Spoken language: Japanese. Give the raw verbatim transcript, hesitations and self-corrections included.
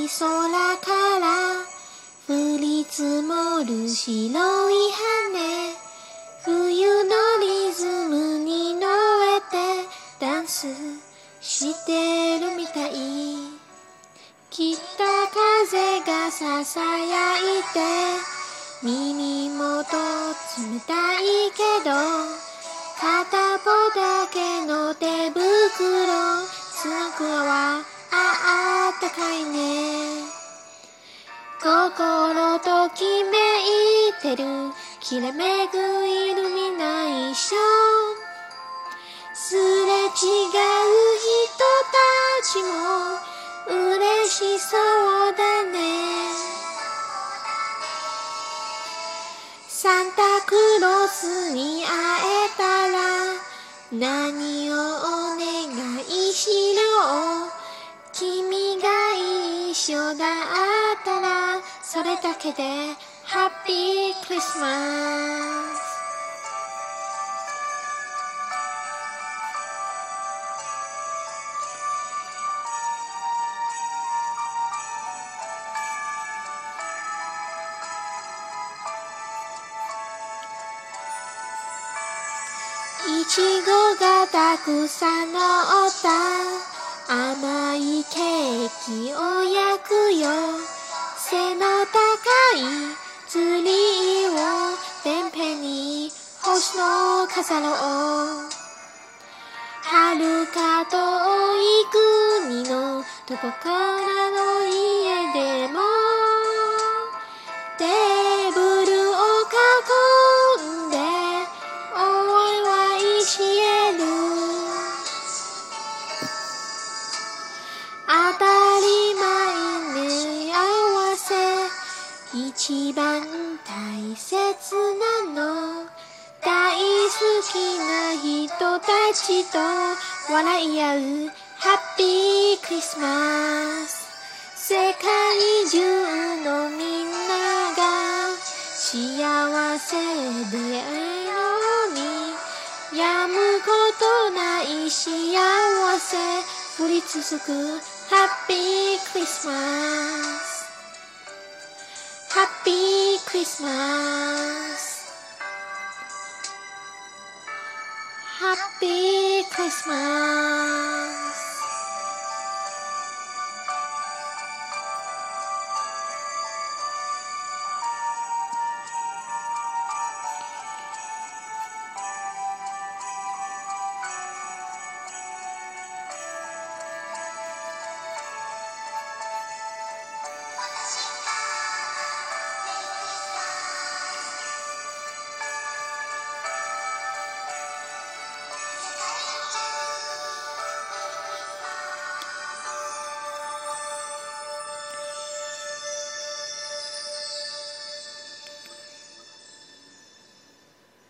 空から降り積もる白い羽、冬のリズムに乗えてダンスしてるみたい。北風がささやいて耳元冷たいけど、片方だけの手袋、スナクはあったかいね。心ときめいてるきらめくイルミナーション、すれ違う人たちも嬉しそうだね。サンタクロースに会えたら何をお願いしよう。君が一緒だったらそれだけでハッピークリスマス。いちごがたくさんのった甘いケーキを焼くよ。背の高いツリーをてんぺんに星の飾ろう。遥か遠い国のどこからの家でもテーブルを囲んでお祝いしえる。当たり前に合わせ一番大切なの、大好きな人たちと笑い合うハッピークリスマス。世界中のみんなが幸せであるように、やむことない幸せ降り続くハッピークリスマス。ハッピークリスマス。ハッピークリスマス。